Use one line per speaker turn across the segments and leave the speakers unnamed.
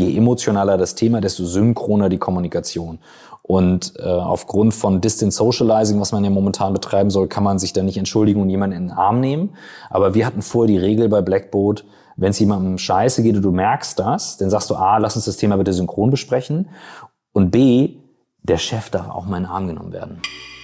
je emotionaler das Thema, desto synchroner die Kommunikation. Und aufgrund von Distance Socializing, was man ja momentan betreiben soll, kann man sich da nicht entschuldigen und jemanden in den Arm nehmen. Aber wir hatten vorher die Regel bei Blackboard, wenn es jemandem scheiße geht und du merkst das, dann sagst du A, lass uns das Thema bitte synchron besprechen. Und B, der Chef darf auch mal in den Arm genommen werden.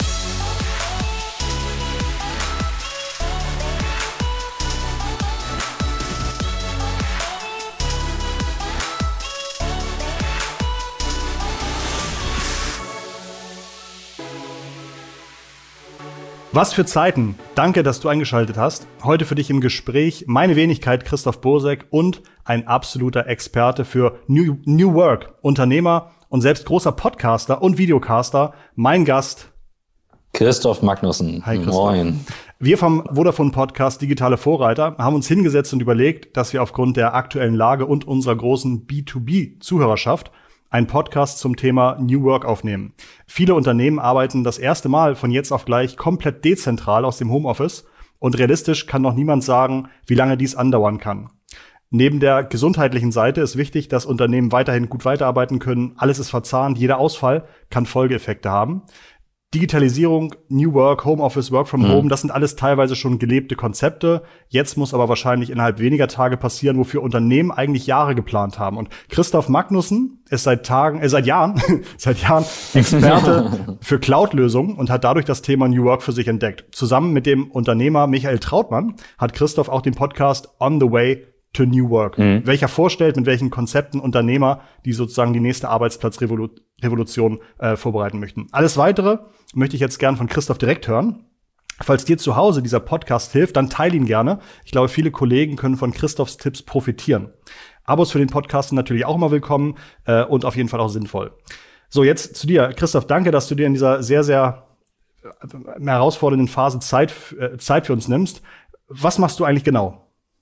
Was für Zeiten. Danke, dass du eingeschaltet hast. Heute für dich im Gespräch meine Wenigkeit Christoph Bosek und ein absoluter Experte für New Work, Unternehmer und selbst großer Podcaster und Videocaster. Mein Gast
Christoph Magnussen.
Hi Christoph.
Moin.
Wir vom Vodafone Podcast Digitale Vorreiter haben uns hingesetzt und überlegt, dass wir aufgrund der aktuellen Lage und unserer großen B2B-Zuhörerschaft einen Podcast zum Thema New Work aufnehmen. Viele Unternehmen arbeiten das erste Mal von jetzt auf gleich komplett dezentral aus dem Homeoffice und realistisch kann noch niemand sagen, wie lange dies andauern kann. Neben der gesundheitlichen Seite ist wichtig, dass Unternehmen weiterhin gut weiterarbeiten können. Alles ist verzahnt, jeder Ausfall kann Folgeeffekte haben. Digitalisierung, New Work, Homeoffice, Work from Home, das sind alles teilweise schon gelebte Konzepte. Jetzt muss aber wahrscheinlich innerhalb weniger Tage passieren, wofür Unternehmen eigentlich Jahre geplant haben. Und Christoph Magnussen ist seit Jahren Experte für Cloud-Lösungen und hat dadurch das Thema New Work für sich entdeckt. Zusammen mit dem Unternehmer Michael Trautmann hat Christoph auch den Podcast On the Way to New Work, welcher vorstellt, mit welchen Konzepten Unternehmer, die sozusagen die nächste Arbeitsplatzrevolution vorbereiten möchten. Alles Weitere möchte ich jetzt gern von Christoph direkt hören. Falls dir zu Hause dieser Podcast hilft, dann teile ihn gerne. Ich glaube, viele Kollegen können von Christophs Tipps profitieren. Abos für den Podcast sind natürlich auch immer willkommen und auf jeden Fall auch sinnvoll. So, jetzt zu dir. Christoph, danke, dass du dir in dieser sehr, sehr herausfordernden Phase Zeit für uns nimmst. Was machst du eigentlich genau?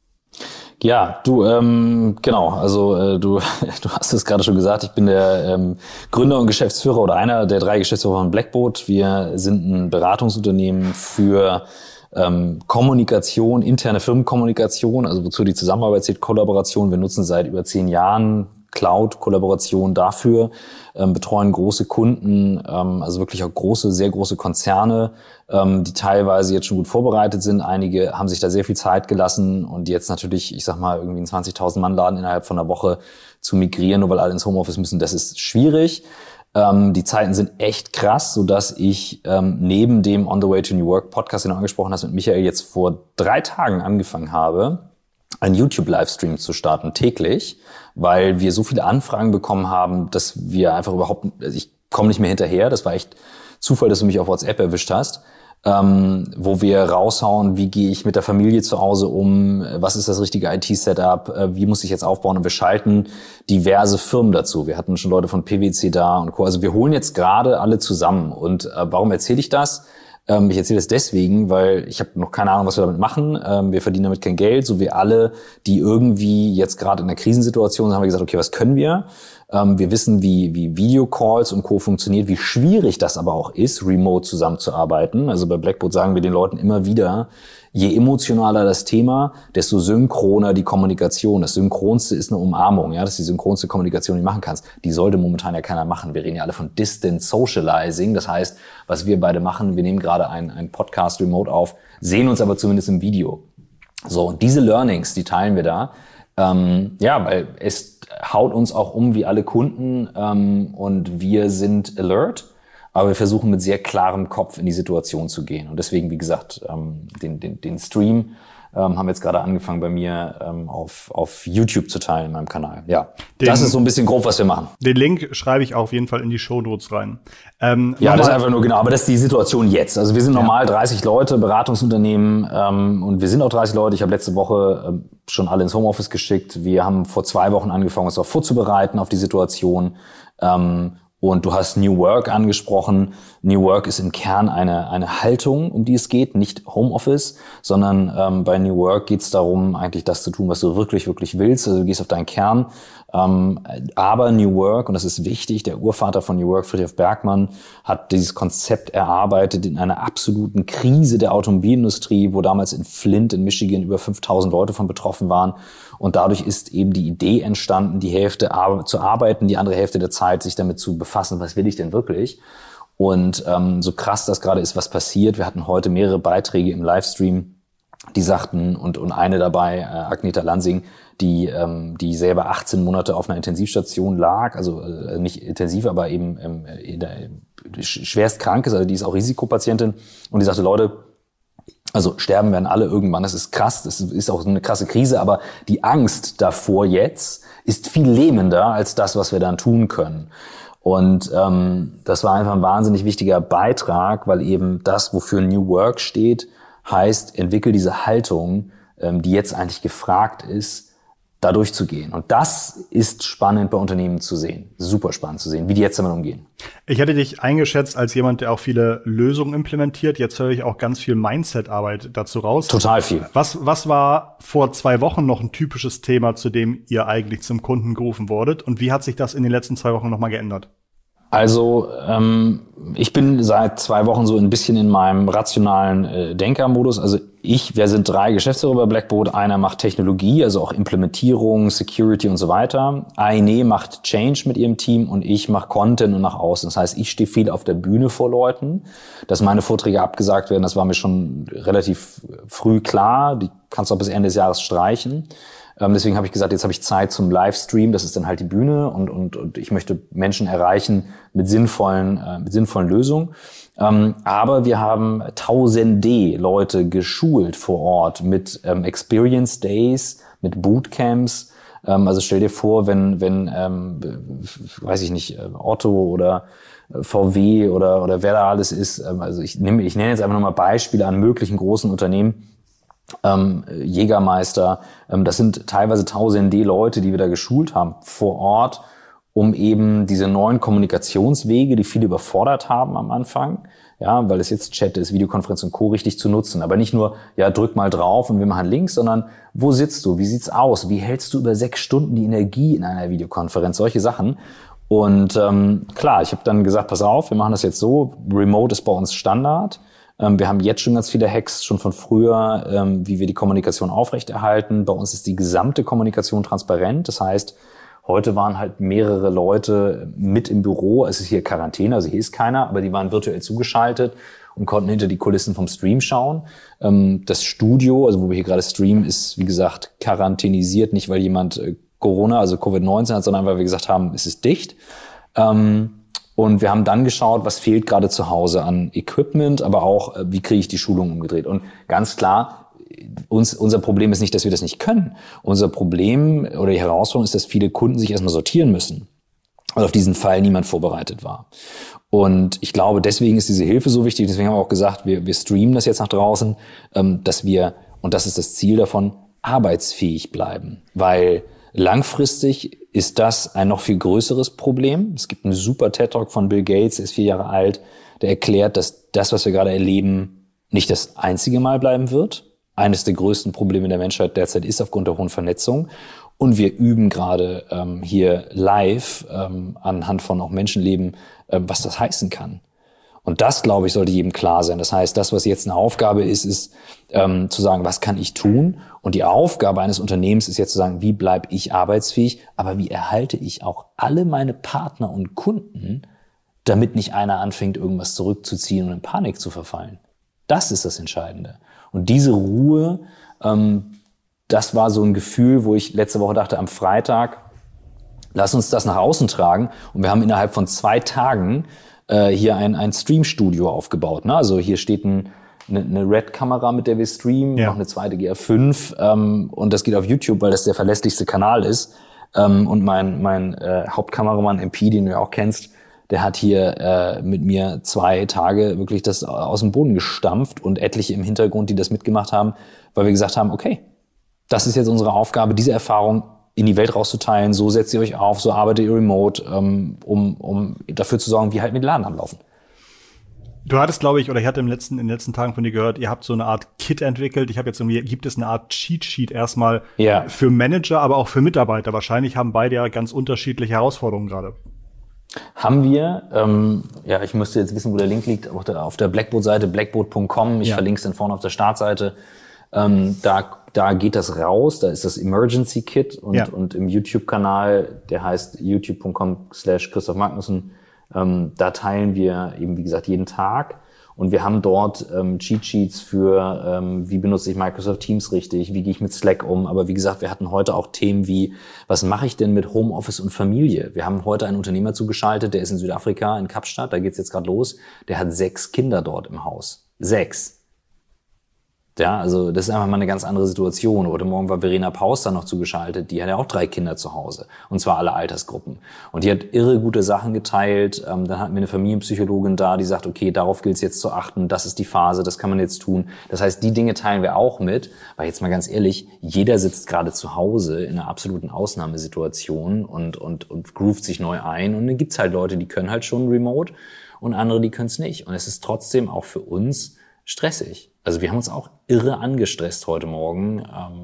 Ja, du, genau, also du hast es gerade schon gesagt, ich bin der Gründer und Geschäftsführer oder einer der 3 Geschäftsführer von Blackboard. Wir sind ein Beratungsunternehmen für Kommunikation, interne Firmenkommunikation, also wozu die Zusammenarbeit zählt, Kollaboration. Wir nutzen seit über 10 Jahren Cloud-Kollaboration dafür, betreuen große Kunden, also wirklich auch sehr große Konzerne, die teilweise jetzt schon gut vorbereitet sind. Einige haben sich da sehr viel Zeit gelassen und jetzt natürlich, ich sag mal, irgendwie einen 20.000 Mann Laden innerhalb von einer Woche zu migrieren, nur weil alle ins Homeoffice müssen, das ist schwierig. Die Zeiten sind echt krass, sodass ich neben dem On the Way to New Work Podcast, den du angesprochen hast, mit Michael jetzt vor 3 Tagen angefangen habe, einen YouTube-Livestream zu starten, täglich, weil wir so viele Anfragen bekommen haben, dass wir einfach ich komme nicht mehr hinterher. Das war echt Zufall, dass du mich auf WhatsApp erwischt hast, wo wir raushauen, wie gehe ich mit der Familie zu Hause um, was ist das richtige IT-Setup, wie muss ich jetzt aufbauen, und wir schalten diverse Firmen dazu. Wir hatten schon Leute von PwC da und Co. Also wir holen jetzt gerade alle zusammen. Und warum erzähle ich das? Ich erzähle das deswegen, weil ich habe noch keine Ahnung, was wir damit machen. Wir verdienen damit kein Geld, so wie alle, die irgendwie jetzt gerade in einer Krisensituation sind, haben wir gesagt, okay, was können wir? Wir wissen, wie Videocalls und Co. funktioniert, wie schwierig das aber auch ist, remote zusammenzuarbeiten. Also bei Blackboard sagen wir den Leuten immer wieder, je emotionaler das Thema, desto synchroner die Kommunikation. Das Synchronste ist eine Umarmung, ja, das ist die synchronste Kommunikation, die du machen kannst. Die sollte momentan ja keiner machen. Wir reden ja alle von Distance Socializing. Das heißt, was wir beide machen, wir nehmen gerade einen Podcast remote auf, sehen uns aber zumindest im Video. So, und diese Learnings, die teilen wir da. Weil es haut uns auch um wie alle Kunden und wir sind alert. Aber wir versuchen mit sehr klarem Kopf in die Situation zu gehen. Und deswegen, wie gesagt, den Stream haben wir jetzt gerade angefangen bei mir auf YouTube zu teilen in meinem Kanal. Ja, das ist so ein bisschen grob, was wir machen.
Den Link schreibe ich auf jeden Fall in die Shownotes rein.
Ja, das ist einfach nur genau. Aber das ist die Situation jetzt. Also wir sind normal 30 Leute, Beratungsunternehmen und wir sind auch 30 Leute. Ich habe letzte Woche schon alle ins Homeoffice geschickt. Wir haben vor 2 Wochen angefangen, uns auch vorzubereiten auf die Situation. Und du hast New Work angesprochen. New Work ist im Kern eine Haltung, um die es geht, nicht Homeoffice, sondern bei New Work geht es darum, eigentlich das zu tun, was du wirklich, wirklich willst. Also du gehst auf deinen Kern. Aber New Work, und das ist wichtig, der Urvater von New Work, Friedrich Bergmann, hat dieses Konzept erarbeitet in einer absoluten Krise der Automobilindustrie, wo damals in Flint in Michigan über 5.000 Leute von betroffen waren. Und dadurch ist eben die Idee entstanden, die Hälfte zu arbeiten, die andere Hälfte der Zeit sich damit zu befassen, was will ich denn wirklich? Und so krass das gerade ist, was passiert. Wir hatten heute mehrere Beiträge im Livestream, die sagten, und eine dabei, Agneta Lansing, die selber 18 Monate auf einer Intensivstation lag, also nicht intensiv, aber eben schwerst krank ist, also die ist auch Risikopatientin. Und die sagte, Leute, also sterben werden alle irgendwann, das ist krass, das ist auch eine krasse Krise, aber die Angst davor jetzt ist viel lähmender als das, was wir dann tun können. Und das war einfach ein wahnsinnig wichtiger Beitrag, weil eben das, wofür New Work steht, heißt, entwickel diese Haltung, die jetzt eigentlich gefragt ist, da durchzugehen. Und das ist spannend bei Unternehmen zu sehen. Super spannend zu sehen, wie die jetzt damit umgehen.
Ich hätte dich eingeschätzt als jemand, der auch viele Lösungen implementiert. Jetzt höre ich auch ganz viel Mindset-Arbeit dazu raus.
Total viel.
Was war vor 2 Wochen noch ein typisches Thema, zu dem ihr eigentlich zum Kunden gerufen wurdet? Und wie hat sich das in den letzten 2 Wochen nochmal geändert?
Also ich bin seit 2 Wochen so ein bisschen in meinem rationalen Denkermodus. Also wir sind 3 Geschäftsführer bei Blackboard. Einer macht Technologie, also auch Implementierung, Security und so weiter. Eine macht Change mit ihrem Team und ich mache Content und nach außen. Das heißt, ich stehe viel auf der Bühne vor Leuten. Dass meine Vorträge abgesagt werden, das war mir schon relativ früh klar. Die kannst du auch bis Ende des Jahres streichen. Deswegen habe ich gesagt, jetzt habe ich Zeit zum Livestream, das ist dann halt die Bühne und ich möchte Menschen erreichen mit sinnvollen Lösungen. Aber wir haben tausende Leute geschult vor Ort mit Experience Days, mit Bootcamps. Also stell dir vor, wenn weiß ich nicht, Otto oder VW oder wer da alles ist, also ich nenne jetzt einfach nochmal Beispiele an möglichen großen Unternehmen, Jägermeister, das sind teilweise tausende Leute, die wir da geschult haben vor Ort, um eben diese neuen Kommunikationswege, die viele überfordert haben am Anfang, ja, weil es jetzt Chat ist, Videokonferenz und Co. richtig zu nutzen. Aber nicht nur, ja, drück mal drauf und wir machen Links, sondern wo sitzt du? Wie sieht's aus? Wie hältst du über 6 Stunden die Energie in einer Videokonferenz? Solche Sachen. Und klar, ich habe dann gesagt, pass auf, wir machen das jetzt so, Remote ist bei uns Standard. Wir haben jetzt schon ganz viele Hacks, schon von früher, wie wir die Kommunikation aufrechterhalten. Bei uns ist die gesamte Kommunikation transparent. Das heißt, heute waren halt mehrere Leute mit im Büro. Es ist hier Quarantäne, also hier ist keiner, aber die waren virtuell zugeschaltet und konnten hinter die Kulissen vom Stream schauen. Das Studio, also wo wir hier gerade streamen, ist, wie gesagt, quarantänisiert. Nicht, weil jemand Corona, also Covid-19 hat, sondern weil wir gesagt haben, es ist dicht. Und wir haben dann geschaut, was fehlt gerade zu Hause an Equipment, aber auch, wie kriege ich die Schulung umgedreht. Und ganz klar, unser Problem ist nicht, dass wir das nicht können. Unser Problem oder die Herausforderung ist, dass viele Kunden sich erstmal sortieren müssen, weil auf diesen Fall niemand vorbereitet war. Und ich glaube, deswegen ist diese Hilfe so wichtig. Deswegen haben wir auch gesagt, wir streamen das jetzt nach draußen, dass wir, und das ist das Ziel davon, arbeitsfähig bleiben. Weil langfristig ist das ein noch viel größeres Problem. Es gibt einen super TED-Talk von Bill Gates, der ist 4 Jahre alt, der erklärt, dass das, was wir gerade erleben, nicht das einzige Mal bleiben wird. Eines der größten Probleme der Menschheit derzeit ist aufgrund der hohen Vernetzung. Und wir üben gerade hier live anhand von auch Menschenleben, was das heißen kann. Und das, glaube ich, sollte jedem klar sein. Das heißt, das, was jetzt eine Aufgabe ist zu sagen, was kann ich tun? Und die Aufgabe eines Unternehmens ist jetzt zu sagen, wie bleibe ich arbeitsfähig, aber wie erhalte ich auch alle meine Partner und Kunden, damit nicht einer anfängt, irgendwas zurückzuziehen und in Panik zu verfallen. Das ist das Entscheidende. Und diese Ruhe, das war so ein Gefühl, wo ich letzte Woche dachte, am Freitag, lass uns das nach außen tragen. Und wir haben innerhalb von 2 Tagen hier ein Streamstudio aufgebaut. Ne? Also hier steht eine Red-Kamera, mit der wir streamen, noch eine zweite GR5 und das geht auf YouTube, weil das der verlässlichste Kanal ist. Und mein Hauptkameramann MP, den du ja auch kennst, der hat hier mit mir 2 Tage wirklich das aus dem Boden gestampft und etliche im Hintergrund, die das mitgemacht haben, weil wir gesagt haben, okay, das ist jetzt unsere Aufgabe, diese Erfahrung in die Welt rauszuteilen, so setzt ihr euch auf, so arbeitet ihr remote, um dafür zu sorgen, wie halt mit Laden am Laufen.
Du hattest, glaube ich, oder ich hatte in den letzten Tagen von dir gehört, ihr habt so eine Art Kit entwickelt. Ich habe jetzt irgendwie, gibt es eine Art Cheat-Sheet erstmal für Manager, aber auch für Mitarbeiter. Wahrscheinlich haben beide ja ganz unterschiedliche Herausforderungen gerade.
Haben wir, ich müsste jetzt wissen, wo der Link liegt, auf der Blackboard-Seite, blackboard.com. Ich verlinke es dann vorne auf der Startseite. Da da geht das raus, da ist das Emergency Kit und im YouTube-Kanal, der heißt youtube.com/Christoph Magnussen, da teilen wir eben, wie gesagt, jeden Tag. Und wir haben dort Cheat Sheets für, wie benutze ich Microsoft Teams richtig, wie gehe ich mit Slack um. Aber wie gesagt, wir hatten heute auch Themen wie, was mache ich denn mit Homeoffice und Familie? Wir haben heute einen Unternehmer zugeschaltet, der ist in Südafrika, in Kapstadt, da geht's jetzt gerade los. Der hat 6 Kinder dort im Haus. 6. Ja, also das ist einfach mal eine ganz andere Situation. Heute Morgen war Verena Paus dann noch zugeschaltet, die hat ja auch 3 Kinder zu Hause. Und zwar alle Altersgruppen. Und die hat irre gute Sachen geteilt. Dann hatten wir eine Familienpsychologin da, die sagt, okay, darauf gilt es jetzt zu achten, das ist die Phase, das kann man jetzt tun. Das heißt, die Dinge teilen wir auch mit. Weil jetzt mal ganz ehrlich, jeder sitzt gerade zu Hause in einer absoluten Ausnahmesituation und groovt sich neu ein. Und dann gibt's halt Leute, die können halt schon remote und andere, die können es nicht. Und es ist trotzdem auch für uns stressig. Also wir haben uns auch irre angestresst heute Morgen.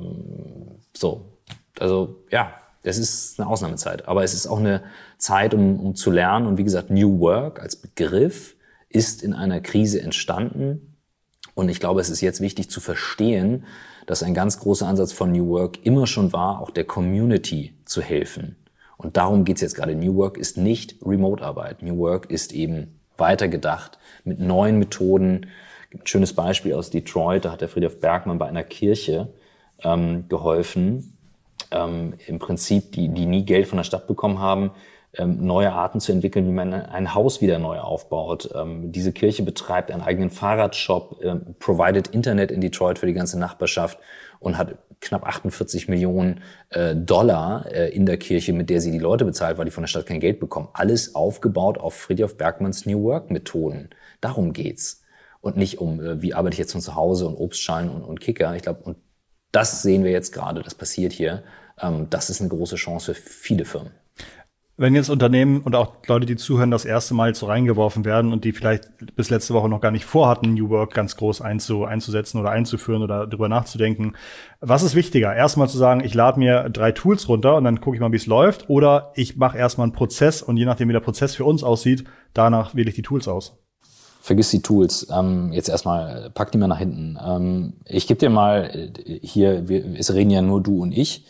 Also ja, es ist eine Ausnahmezeit. Aber es ist auch eine Zeit, um zu lernen. Und wie gesagt, New Work als Begriff ist in einer Krise entstanden. Und ich glaube, es ist jetzt wichtig zu verstehen, dass ein ganz großer Ansatz von New Work immer schon war, auch der Community zu helfen. Und darum geht's jetzt gerade. New Work ist nicht Remote-Arbeit. New Work ist eben weitergedacht mit neuen Methoden. Ein schönes Beispiel aus Detroit, da hat der Friedhof Bergmann bei einer Kirche geholfen, im Prinzip, die nie Geld von der Stadt bekommen haben, neue Arten zu entwickeln, wie man ein Haus wieder neu aufbaut. Diese Kirche betreibt einen eigenen Fahrradshop, provided Internet in Detroit für die ganze Nachbarschaft und hat knapp 48 Millionen Dollar in der Kirche, mit der sie die Leute bezahlt, weil die von der Stadt kein Geld bekommen. Alles aufgebaut auf Friedhof Bergmanns New Work Methoden. Darum geht's. Und nicht um, wie arbeite ich jetzt von zu Hause und Obstschalen und Kicker. Ich glaube, und das sehen wir jetzt gerade, das passiert hier. Das ist eine große Chance für viele Firmen.
Wenn jetzt Unternehmen und auch Leute, die zuhören, das erste Mal so reingeworfen werden und die vielleicht bis letzte Woche noch gar nicht vorhatten, New Work ganz groß einzusetzen oder einzuführen oder darüber nachzudenken, was ist wichtiger? Erstmal zu sagen, ich lade mir 3 Tools runter und dann gucke ich mal, wie es läuft. Oder ich mache erstmal einen Prozess und je nachdem, wie der Prozess für uns aussieht, danach wähle ich die Tools aus. Vergiss die Tools. Jetzt erstmal, pack die mal nach hinten. Ich gebe dir mal hier, es reden ja nur du und ich.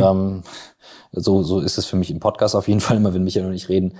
So ist es für mich im Podcast auf jeden Fall immer, wenn Michael und ich reden.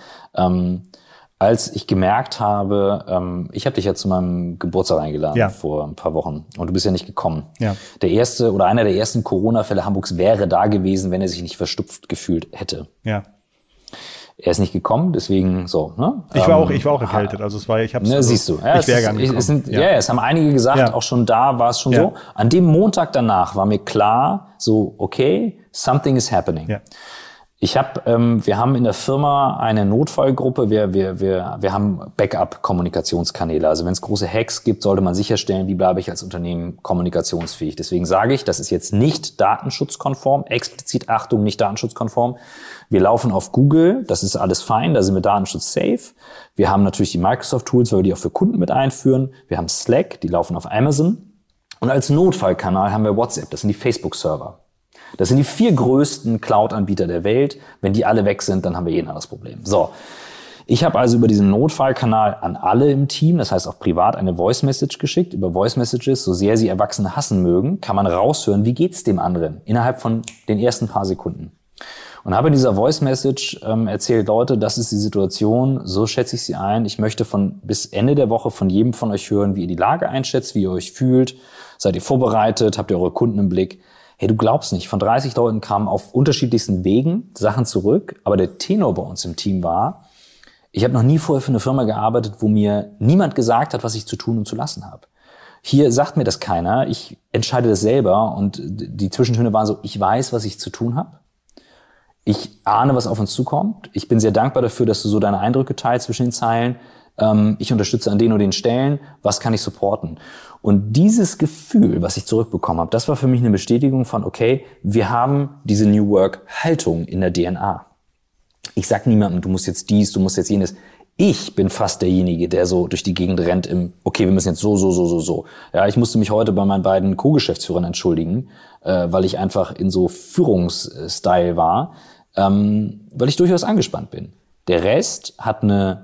Als ich gemerkt habe, ich habe dich ja zu meinem Geburtstag eingeladen vor ein paar Wochen und du bist ja nicht gekommen. Ja. Der erste oder einer der ersten Corona-Fälle Hamburgs wäre da gewesen, wenn er sich nicht verstopft gefühlt hätte. Ja. Er ist nicht gekommen, deswegen so. Ne? Ich war auch erkältet, also es war, ich hab's. Ne, also, siehst du, ja, ich wäre gar nicht gekommen. Es haben einige gesagt, auch schon da war es schon so. An dem Montag danach war mir klar, so okay, something is happening. Ja. Wir haben in der Firma eine Notfallgruppe, wir haben Backup-Kommunikationskanäle. Also wenn es große Hacks gibt, sollte man sicherstellen, wie bleibe ich als Unternehmen kommunikationsfähig. Deswegen sage ich, das ist jetzt nicht datenschutzkonform, explizit Achtung, nicht datenschutzkonform. Wir laufen auf Google, das ist alles fein, da sind wir Datenschutz-safe. Wir haben natürlich die Microsoft-Tools, weil wir die auch für Kunden mit einführen. Wir haben Slack, die laufen auf Amazon. Und als Notfallkanal haben wir WhatsApp, das sind die Facebook-Server. Das sind die 4 größten Cloud-Anbieter der Welt. Wenn die alle weg sind, dann haben wir ein anderes Problem. So, ich habe also über diesen Notfallkanal an alle im Team, das heißt auch privat, eine Voice-Message geschickt. Über Voice-Messages, so sehr sie Erwachsene hassen mögen, kann man raushören, wie geht's dem anderen innerhalb von den ersten paar Sekunden. Und habe in dieser Voice-Message erzählt, Leute, das ist die Situation, so schätze ich sie ein. Ich möchte bis Ende der Woche von jedem von euch hören, wie ihr die Lage einschätzt, wie ihr euch fühlt. Seid ihr vorbereitet? Habt ihr eure Kunden im Blick? Hey, du glaubst nicht, von 30 Leuten kamen auf unterschiedlichsten Wegen Sachen zurück, aber der Tenor bei uns im Team war, ich habe noch nie vorher für eine Firma gearbeitet, wo mir niemand gesagt hat, was ich zu tun und zu lassen habe. Hier sagt mir das keiner, ich entscheide das selber und die Zwischentöne waren so, ich weiß, was ich zu tun habe. Ich ahne, was auf uns zukommt. Ich bin sehr dankbar dafür, dass du so deine Eindrücke teilst zwischen den Zeilen. Ich unterstütze an den und den Stellen. Was kann ich supporten? Und dieses Gefühl, was ich zurückbekommen habe, das war für mich eine Bestätigung von, okay, wir haben diese New Work-Haltung in der DNA. Ich sag niemandem, du musst jetzt dies, du musst jetzt jenes. Ich bin fast derjenige, der so durch die Gegend rennt okay, wir müssen jetzt so. Ja, ich musste mich heute bei meinen beiden Co-Geschäftsführern entschuldigen, weil ich einfach in so Führungsstyle war, weil ich durchaus angespannt bin.
Der Rest hat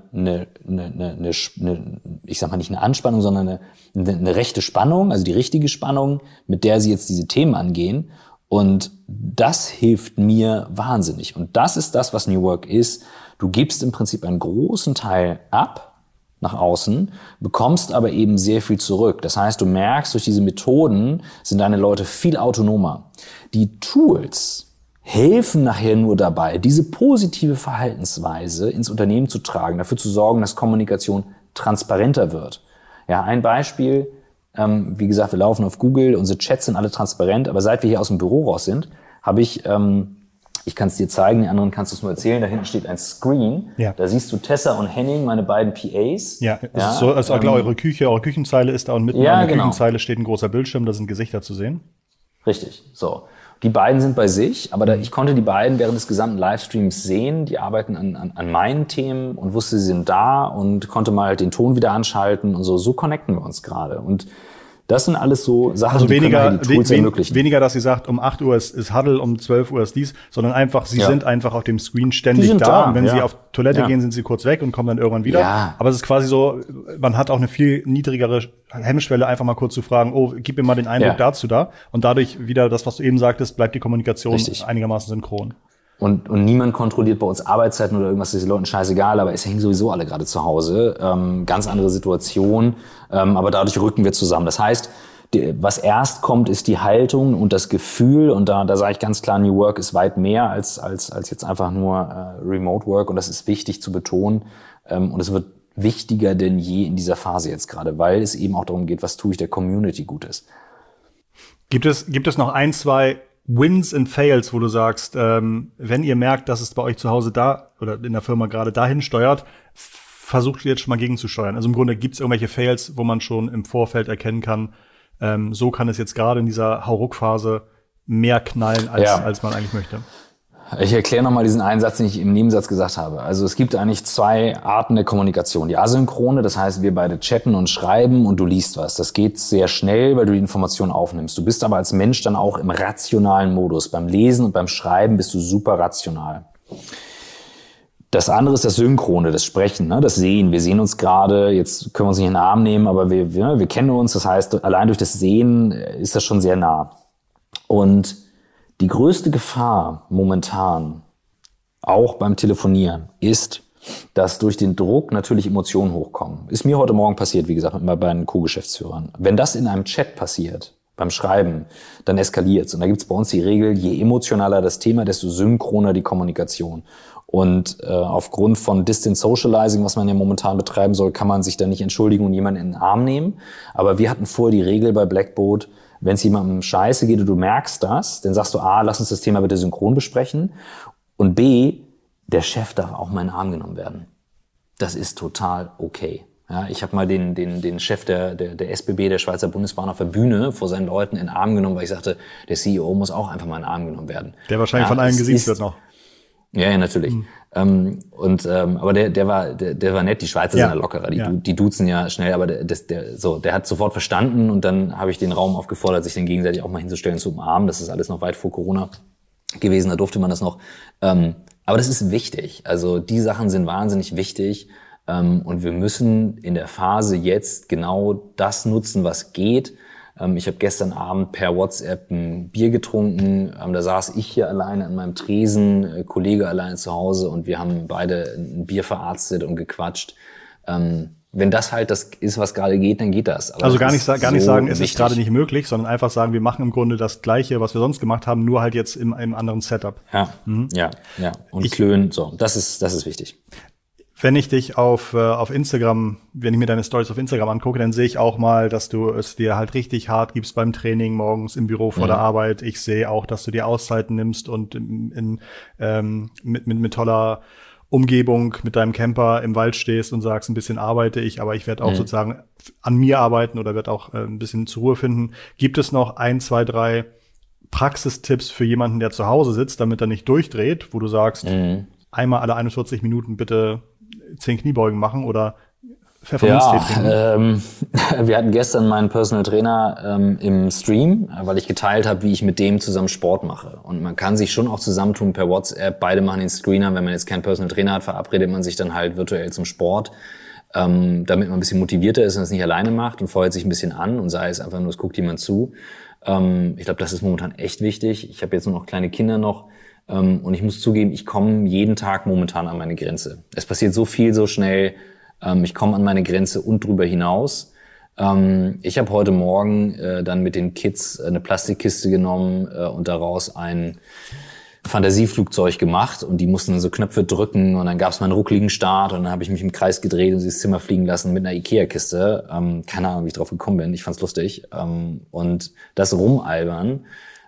ich sag mal nicht eine Anspannung, sondern eine rechte Spannung, also die richtige Spannung, mit der sie jetzt diese Themen angehen. Und das hilft mir wahnsinnig. Und das ist das, was New Work ist. Du gibst im Prinzip einen großen Teil ab nach außen, bekommst aber eben sehr viel zurück. Das heißt, du merkst, durch diese Methoden sind deine Leute viel autonomer. Die Tools helfen nachher nur dabei, diese positive Verhaltensweise ins Unternehmen zu tragen, dafür zu sorgen, dass Kommunikation transparenter wird. Ja, ein Beispiel, wie gesagt, wir laufen auf Google, unsere Chats sind alle transparent, aber seit wir hier aus dem Büro raus sind, habe ich kann es dir zeigen, den anderen kannst du es nur erzählen, da hinten steht ein Screen, da siehst du Tessa und Henning, meine beiden PAs.
Ja, das ist so, also klar, eure Küchenzeile ist da und mitten an der Küchenzeile steht ein großer Bildschirm, da sind Gesichter zu sehen.
Richtig, so. Die beiden sind bei sich, aber ich konnte die beiden während des gesamten Livestreams sehen. Die arbeiten an meinen Themen und wusste, sie sind da und konnte mal halt den Ton wieder anschalten und so. So connecten wir uns gerade. Und das sind alles so Sachen,
also
die können die Tools ermöglichen.
Weniger, dass sie sagt, um 8 Uhr ist Huddle, um 12 Uhr ist dies, sondern einfach, sie sind einfach auf dem Screen ständig da. Und wenn sie auf Toilette gehen, sind sie kurz weg und kommen dann irgendwann wieder. Ja. Aber es ist quasi so, man hat auch eine viel niedrigere Hemmschwelle, einfach mal kurz zu fragen, oh, gib mir mal den Eindruck dazu da. Und dadurch wieder das, was du eben sagtest, bleibt die Kommunikation einigermaßen synchron.
Und niemand kontrolliert bei uns Arbeitszeiten oder irgendwas, ist den Leuten scheißegal, aber es hängen sowieso alle gerade zu Hause. Ganz andere Situation, aber dadurch rücken wir zusammen. Das heißt, was erst kommt, ist die Haltung und das Gefühl, und da sage ich ganz klar, New Work ist weit mehr als jetzt einfach nur Remote Work, und das ist wichtig zu betonen, und es wird wichtiger denn je in dieser Phase jetzt gerade, weil es eben auch darum geht, was tue ich der Community Gutes.
Gibt es noch ein, zwei Wins and Fails, wo du sagst, wenn ihr merkt, dass es bei euch zu Hause da oder in der Firma gerade dahin steuert, versucht ihr jetzt schon mal gegenzusteuern? Also im Grunde gibt es irgendwelche Fails, wo man schon im Vorfeld erkennen kann, so kann es jetzt gerade in dieser Hauruck-Phase mehr knallen, als man eigentlich möchte.
Ich erkläre nochmal diesen einen Satz, den ich im Nebensatz gesagt habe. Also es gibt eigentlich zwei Arten der Kommunikation. Die asynchrone, das heißt, wir beide chatten und schreiben und du liest was. Das geht sehr schnell, weil du die Information aufnimmst. Du bist aber als Mensch dann auch im rationalen Modus. Beim Lesen und beim Schreiben bist du super rational. Das andere ist das Synchrone, das Sprechen, ne? Das Sehen. Wir sehen uns gerade, jetzt können wir uns nicht in den Arm nehmen, aber wir kennen uns. Das heißt, allein durch das Sehen ist das schon sehr nah. Und die größte Gefahr momentan, auch beim Telefonieren, ist, dass durch den Druck natürlich Emotionen hochkommen. Ist mir heute Morgen passiert, wie gesagt, mit meinen beiden Co-Geschäftsführern. Wenn das in einem Chat passiert, beim Schreiben, dann eskaliert's. Und da gibt's bei uns die Regel, je emotionaler das Thema, desto synchroner die Kommunikation. Und aufgrund von Distance Socializing, was man ja momentan betreiben soll, kann man sich da nicht entschuldigen und jemanden in den Arm nehmen. Aber wir hatten vorher die Regel bei Blackboard, wenn es jemandem scheiße geht und du merkst das, dann sagst du A, lass uns das Thema bitte synchron besprechen. Und B, der Chef darf auch mal in den Arm genommen werden. Das ist total okay. Ja, ich habe mal den Chef der SBB, der Schweizer Bundesbahn, auf der Bühne vor seinen Leuten in den Arm genommen, weil ich sagte, der CEO muss auch einfach mal in den Arm genommen werden.
Der wahrscheinlich von allen gesiezt wird noch.
Ja, natürlich. Aber der war nett. Die Schweizer sind ja lockerer. Die duzen ja schnell, aber der hat sofort verstanden, und dann habe ich den Raum aufgefordert, sich den gegenseitig auch mal hinzustellen, zu umarmen. Das ist alles noch weit vor Corona gewesen. Da durfte man das noch. Aber das ist wichtig. Also die Sachen sind wahnsinnig wichtig. Und wir müssen in der Phase jetzt genau das nutzen, was geht. Ich habe gestern Abend per WhatsApp ein Bier getrunken. Da saß ich hier alleine an meinem Tresen, Kollege alleine zu Hause, und wir haben beide ein Bier verarztet und gequatscht. Wenn das halt das ist, was gerade geht, dann geht das. Aber
also
das
gar nicht sagen, es ist gerade nicht möglich, sondern einfach sagen, wir machen im Grunde das Gleiche, was wir sonst gemacht haben, nur halt jetzt im anderen Setup.
Ja. Und klönen, so. Das ist wichtig.
Wenn ich dich auf Instagram, wenn ich mir deine Stories auf Instagram angucke, dann sehe ich auch mal, dass du es dir halt richtig hart gibst beim Training morgens im Büro vor der Arbeit. Ich sehe auch, dass du dir Auszeiten nimmst und mit toller Umgebung mit deinem Camper im Wald stehst und sagst, ein bisschen arbeite ich, aber ich werde auch sozusagen an mir arbeiten oder werde auch ein bisschen zur Ruhe finden. Gibt es noch 1, 2, 3 Praxistipps für jemanden, der zu Hause sitzt, damit er nicht durchdreht, wo du sagst, einmal alle 41 Minuten bitte 10 Kniebeugen machen oder Pfefferminztee trinken?
Wir hatten gestern meinen Personal Trainer im Stream, weil ich geteilt habe, wie ich mit dem zusammen Sport mache. Und man kann sich schon auch zusammentun per WhatsApp. Beide machen den Screener. Wenn man jetzt keinen Personal Trainer hat, verabredet man sich dann halt virtuell zum Sport, damit man ein bisschen motivierter ist und es nicht alleine macht und feuert sich ein bisschen an und sei es einfach nur, es guckt jemand zu. Ich glaube, das ist momentan echt wichtig. Ich habe jetzt nur noch kleine Kinder noch. Und ich muss zugeben, ich komme jeden Tag momentan an meine Grenze. Es passiert so viel, so schnell. Ich komme an meine Grenze und drüber hinaus. Ich habe heute Morgen dann mit den Kids eine Plastikkiste genommen und daraus ein Fantasieflugzeug gemacht. Und die mussten dann so Knöpfe drücken und dann gab es mal einen ruckligen Start und dann habe ich mich im Kreis gedreht und sie ins Zimmer fliegen lassen mit einer Ikea-Kiste. Keine Ahnung, wie ich drauf gekommen bin. Ich fand's lustig. Und das Rumalbern,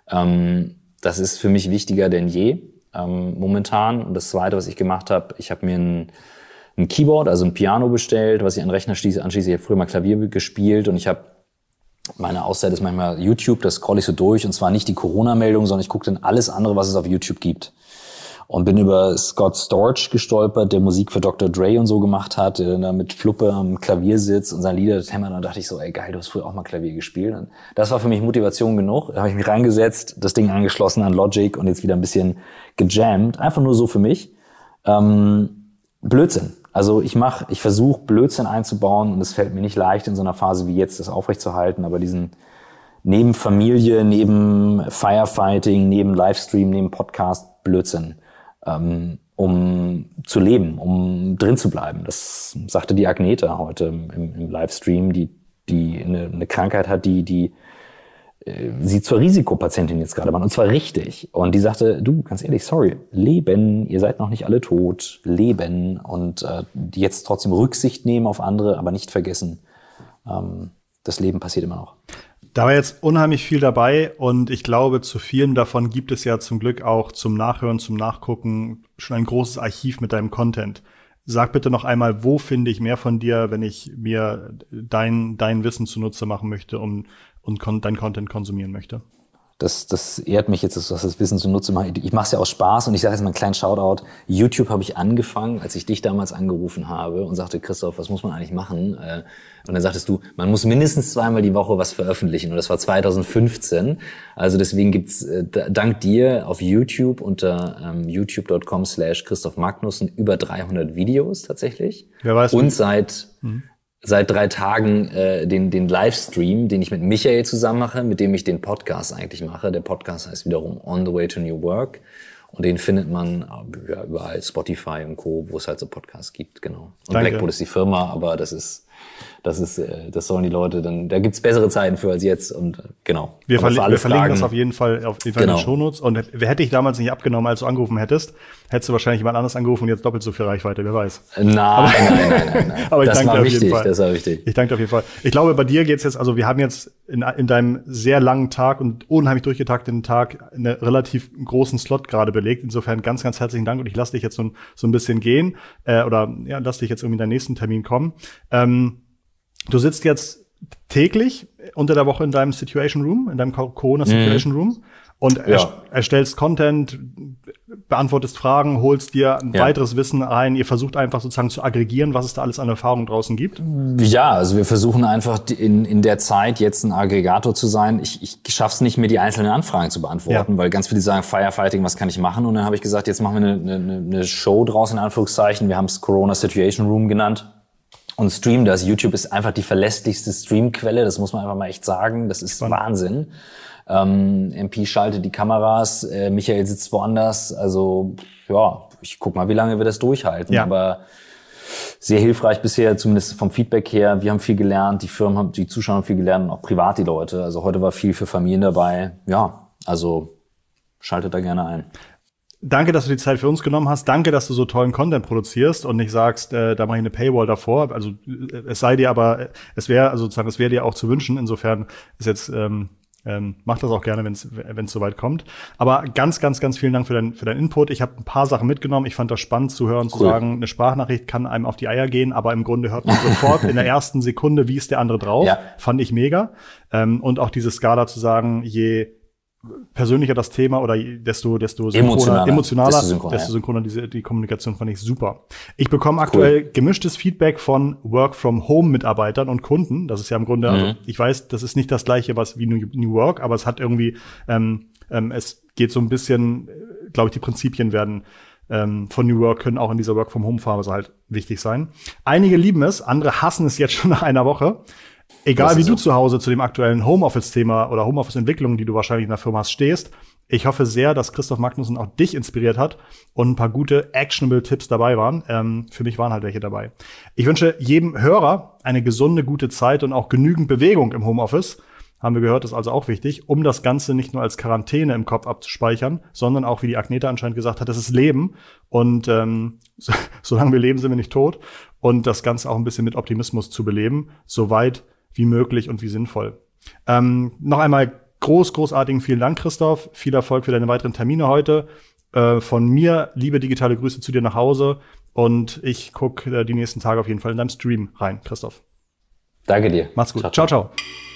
das ist für mich wichtiger denn je momentan. Und das Zweite, was ich gemacht habe, ich habe mir ein Keyboard, also ein Piano bestellt, was ich an den Rechner anschließe. Ich habe früher mal Klavier gespielt und ich habe, meine Auszeit ist manchmal YouTube, das scroll ich so durch und zwar nicht die Corona-Meldung, sondern ich gucke dann alles andere, was es auf YouTube gibt. Und bin über Scott Storch gestolpert, der Musik für Dr. Dre und so gemacht hat, der da mit Fluppe am Klavier sitzt und seine Lieder hämmert. Und da dachte ich so, ey geil, du hast früher auch mal Klavier gespielt. Und das war für mich Motivation genug. Da habe ich mich reingesetzt, das Ding angeschlossen an Logic und jetzt wieder ein bisschen gejammt. Einfach nur so für mich. Blödsinn. Also ich versuche Blödsinn einzubauen und es fällt mir nicht leicht in so einer Phase wie jetzt, das aufrechtzuerhalten, aber diesen neben Familie, neben Firefighting, neben Livestream, neben Podcast Blödsinn, um zu leben, um drin zu bleiben. Das sagte die Agneta heute im Livestream, die eine Krankheit hat, die sie zur Risikopatientin jetzt gerade waren, und zwar richtig. Und die sagte, du, ganz ehrlich, sorry, leben, ihr seid noch nicht alle tot, leben und jetzt trotzdem Rücksicht nehmen auf andere, aber nicht vergessen, das Leben passiert immer noch.
Da war jetzt unheimlich viel dabei und ich glaube, zu vielen davon gibt es ja zum Glück auch zum Nachhören, zum Nachgucken schon ein großes Archiv mit deinem Content. Sag bitte noch einmal, wo finde ich mehr von dir, wenn ich mir dein Wissen zunutze machen möchte und dein Content konsumieren möchte?
Das ehrt mich jetzt, dass das Wissen zunutze mache. Ich mache es ja aus Spaß und ich sage jetzt mal einen kleinen Shoutout. YouTube habe ich angefangen, als ich dich damals angerufen habe und sagte, Christoph, was muss man eigentlich machen? Und dann sagtest du, man muss mindestens 2-mal die Woche was veröffentlichen. Und das war 2015. Also deswegen gibt's dank dir auf YouTube unter youtube.com/Christoph Magnussen über 300 Videos tatsächlich.
Wer weiß,
und seit 3 Tagen den Livestream, den ich mit Michael zusammen mache, mit dem ich den Podcast eigentlich mache. Der Podcast heißt wiederum On the Way to New Work. Und den findet man überall, Spotify und Co., wo es halt so Podcasts gibt, genau. Und
Danke.
Blackboard ist die Firma, aber das sollen die Leute dann, da gibt's bessere Zeiten für als jetzt und genau.
Wir verlinken das auf jeden Fall
genau.
in den Shownotes. Und hätte ich damals nicht abgenommen, als du angerufen hättest du wahrscheinlich jemand anderes angerufen und jetzt doppelt so viel Reichweite, wer weiß.
Nein.
Aber ich danke dir auf jeden Fall.
Das war wichtig.
Ich danke dir auf jeden Fall. Ich glaube, bei dir geht's jetzt, also wir haben jetzt in deinem sehr langen Tag und unheimlich durchgetakteten Tag einen relativ großen Slot gerade belegt. Insofern ganz, ganz herzlichen Dank und ich lasse dich jetzt so ein bisschen gehen lass dich jetzt irgendwie in deinen nächsten Termin kommen. Du sitzt jetzt täglich unter der Woche in deinem Situation Room, in deinem Corona Situation Room und erstellst Content, beantwortest Fragen, holst dir ein weiteres Wissen ein. Ihr versucht einfach sozusagen zu aggregieren, was es da alles an Erfahrung draußen gibt.
Ja, also wir versuchen einfach in der Zeit jetzt ein Aggregator zu sein. Ich schaff's nicht mehr, die einzelnen Anfragen zu beantworten, weil ganz viele sagen, Firefighting, was kann ich machen? Und dann habe ich gesagt, jetzt machen wir eine Show draus, in Anführungszeichen. Wir haben es Corona Situation Room genannt. Und streamen das. YouTube ist einfach die verlässlichste Streamquelle, das muss man einfach mal echt sagen. Das ist Wahnsinn. MP schaltet die Kameras, Michael sitzt woanders. Also ja, ich guck mal, wie lange wir das durchhalten. Ja. Aber sehr hilfreich bisher, zumindest vom Feedback her. Wir haben viel gelernt, die Zuschauer haben viel gelernt und auch privat die Leute. Also heute war viel für Familien dabei. Ja, also schaltet da gerne ein.
Danke, dass du die Zeit für uns genommen hast. Danke, dass du so tollen Content produzierst und nicht sagst, da mache ich eine Paywall davor. Also es sei dir aber, es wäre dir auch zu wünschen. Insofern ist jetzt mach das auch gerne, wenn es soweit kommt. Aber ganz, ganz, ganz vielen Dank für deinen Input. Ich habe ein paar Sachen mitgenommen. Ich fand das spannend zu hören, zu sagen, eine Sprachnachricht kann einem auf die Eier gehen, aber im Grunde hört man sofort in der ersten Sekunde, wie ist der andere drauf. Ja. Fand ich mega. Und auch diese Skala zu sagen, je persönlicher das Thema oder desto emotionaler, desto synchroner die Kommunikation fand ich super. Ich bekomme aktuell gemischtes Feedback von Work-from-Home-Mitarbeitern und Kunden. Das ist ja im Grunde, also ich weiß, das ist nicht das Gleiche wie New Work, aber es hat irgendwie, es geht so ein bisschen, glaube ich, die Prinzipien werden von New Work können auch in dieser Work-from-Home-Phase halt wichtig sein. Einige lieben es, andere hassen es jetzt schon nach einer Woche. Egal wie du zu Hause zu dem aktuellen Homeoffice-Thema oder Homeoffice-Entwicklung, die du wahrscheinlich in der Firma hast, stehst, ich hoffe sehr, dass Christoph Magnussen auch dich inspiriert hat und ein paar gute, actionable Tipps dabei waren. Für mich waren halt welche dabei. Ich wünsche jedem Hörer eine gesunde, gute Zeit und auch genügend Bewegung im Homeoffice. Haben wir gehört, ist also auch wichtig, um das Ganze nicht nur als Quarantäne im Kopf abzuspeichern, sondern auch, wie die Agneta anscheinend gesagt hat, das ist Leben. Und solange wir leben, sind wir nicht tot. Und das Ganze auch ein bisschen mit Optimismus zu beleben, soweit wie möglich und wie sinnvoll. Noch einmal großartigen vielen Dank, Christoph. Viel Erfolg für deine weiteren Termine heute. Von mir liebe digitale Grüße zu dir nach Hause. Und ich gucke die nächsten Tage auf jeden Fall in deinem Stream rein, Christoph.
Danke dir.
Mach's gut. Ciao, ciao.